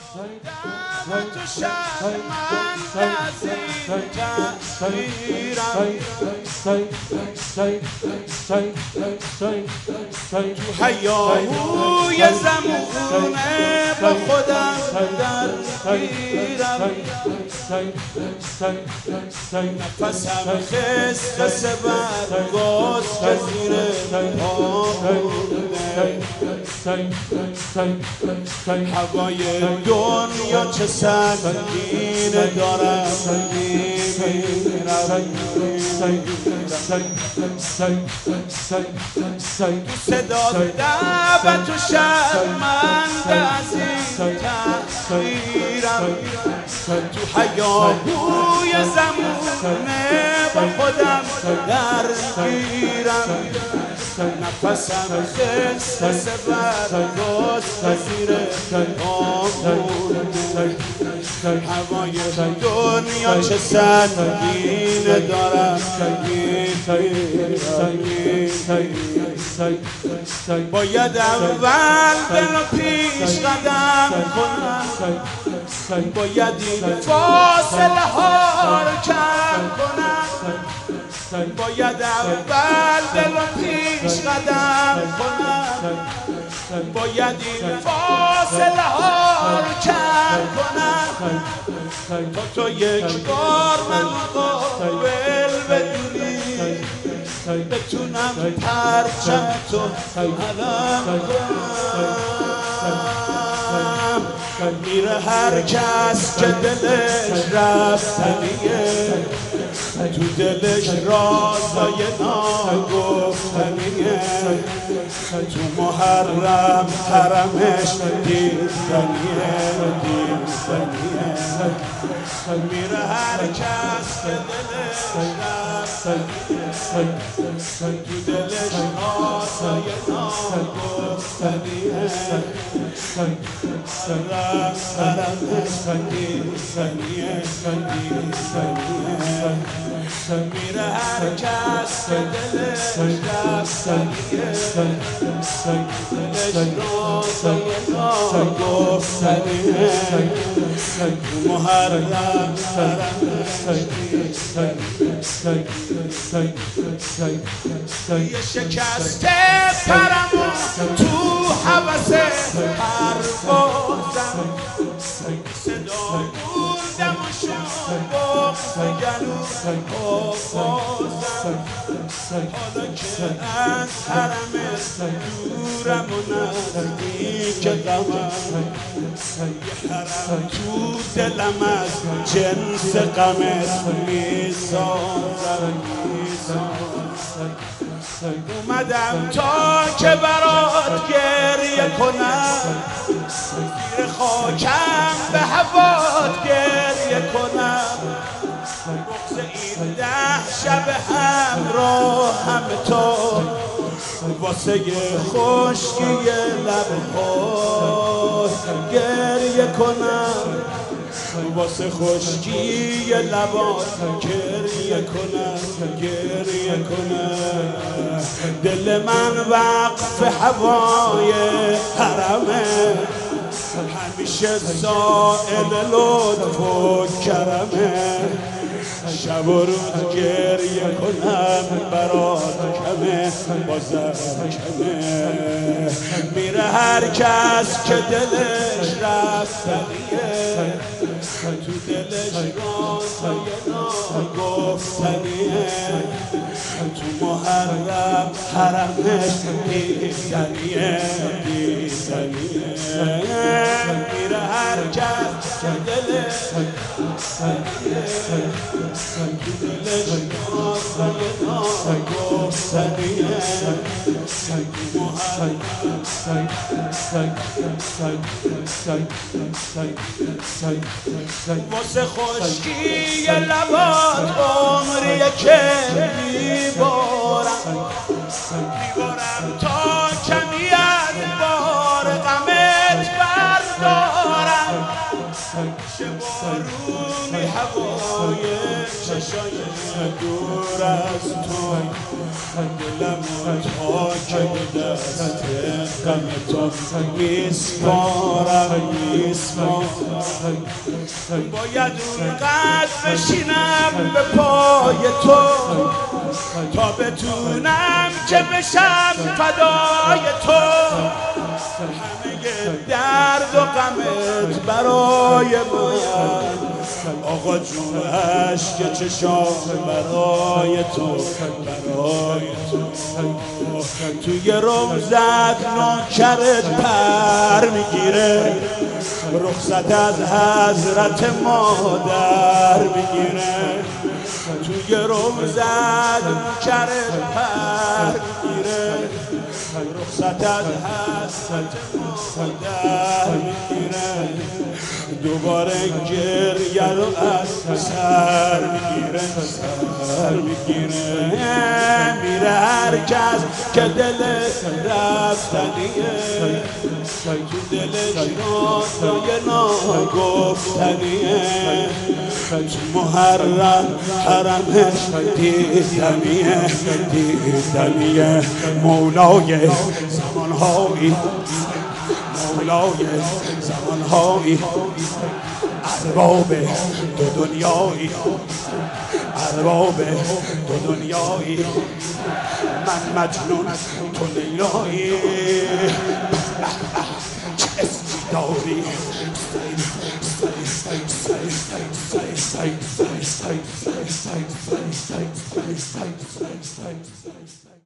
دادم تو شرمنده از این تغییرم تو هیاهوی زمونه با خودم درگیرم نفسم خسته برگاز که زیر هوای دنیا چه سنگینه دارم میمیرم دوست دادم و تو شرمنده از این تغییرم تو هیاهوی زمونه با خودم درگیرم نفسم خسته برگاز زیر آمونه هوای دنیا چه سنگینه دارم باید اول دلو پیش قدم کنم باید این فاصله ها رو کم کنم باید اول دلو پیش قدم کنم باید این فاصله ها رو کم کنم تا تو یک بار من قابل بدونی بتونم پرچم تو علم کنم میره هر کس که دلش رفتنیه تو دلش رازای ناگفتنیه تو محرم حرمش دیدنیه میره هر کس که دلش رفتنیه تو دلش رازای ناگفتنیه میره هر کس که دلش رفتنیه دلش رازای ناگفتنیه محرم یه شکسته پرمو تو حوث پروازم صدا بردم و شد بغز گلو آفازم حالا که از حرم دورم و نزدیک غمم یه حرم تو دلم از جنس غمت میسازم اومدم تا که برات گریه کنم زیر خاکم به هوات گریه کنم بغض این 10 شب همراهم تو واسه خشکی لبهات گریه کنم واسه خشکی لبات گریه کنم دل من وقف هوای حرمه همیشه سائل لطف و کرمه شب و روز گریه کنم برات کمه بازم کمه میره هر کس که دلش رفتنیه تو دلش رازای ناگفتنیه تو محرم حرمش دیدنیه میره هر کس که دلش رفتنیه تو دلش رازای ناگفتنیه واسه خشکی لبات عمریه که میبارم تا کمی از بار غمت بردارم چه بارونی هوای چشای دور از تو دلم تا که دست غم تو میسپارم باید اونقدر بشینم به پای تو تا بتونم که بشم فدای تو همه درد و غمت برای من آقا جون عشق چشام برای تو توی روزت نوکرت پر میگیره رخصت از حضرت مادر میگیره توی روزت نوکرت پر میگیره رخصت از حضرت مادر میگیره دوباره گریه رو از سر میگیره میره هر کس که دلش رفتنیه تو دلش نادای ناگفتنیه تو محرم حرمش دیدنیه مولای زمانهایی ارباب دو دنیایی من مجنون تو لیلایی چه اسمی داری